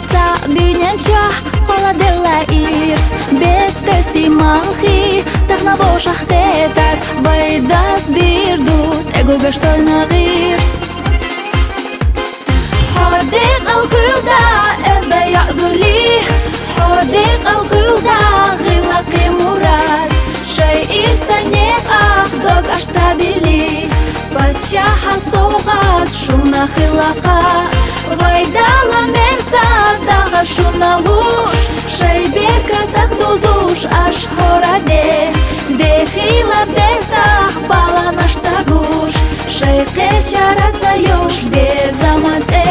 Dünyanca qola della irs Bettesi malchi Tachna boshach tetar Baidas dirdut Ego bestoyna girs Hadiq al-khulda Ezda ya'zuli Hadiq al-khulda Ghilaqi murad Shay irsanek Dog ashtabili Pachaha sogat Shuna khilaqa Vaydala mersa Daga shuna lush Shay beka takduzush Ash horade Dehila betach Bala nash tagush Shay qecharat zayosh Bezamate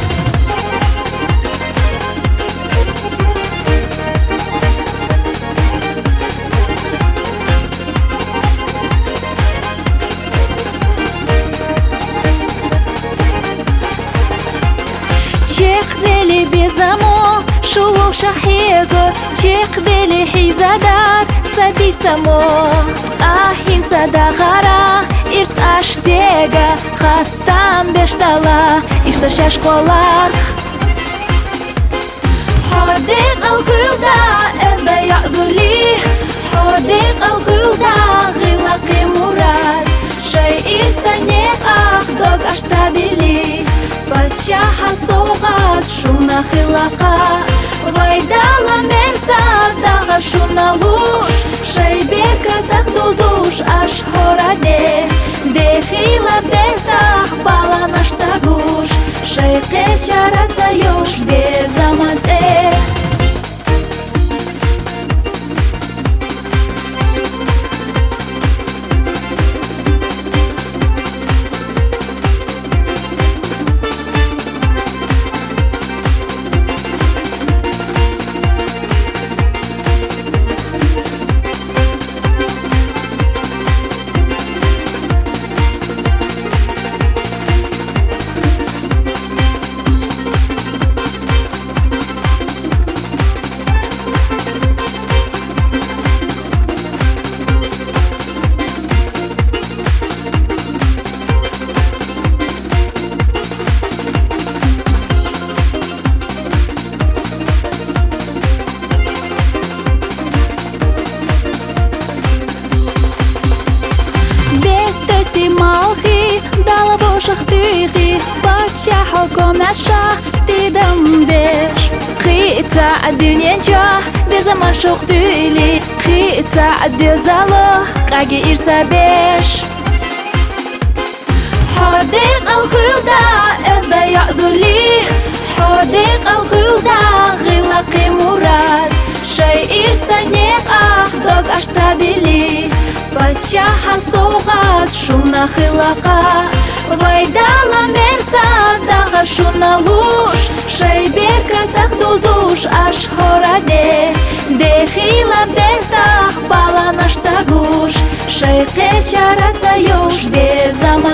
Чехвели безамо, шулух шахего, чехвели хизадар, саби само. Ахин садагара, ирс аштега, хастам бештала, ишта шашколар. Ходик ал-хулда, эзда я'зули, ходик ал-хулда, гилaqi murad, шай ирсанек ах, дог аштабили. Pachaha sogat shuna khilaqa Vaydala mersa daga shuna lush Shay beka takhduzush ash horade Dehila betach bala nash tagush Shay qecharat zayosh bezamate شختيخي باتشا حكم عشا تدم بيش خيطة الدنيا جاه بزمان شختيلي خيطة الدزالو قاقي إرسا بيش حديق الخلدة إزدا يعزولي حديق الخلدة غلقي مراد شي إرسا نيق دوغ أشتابيلي باتشا حصوغات شونا خلقا Vaydala mersa daga shuna lush Shay beka takhduzush ash horade Dehila betach bala nash tagush Shay qecharat zayosh bezama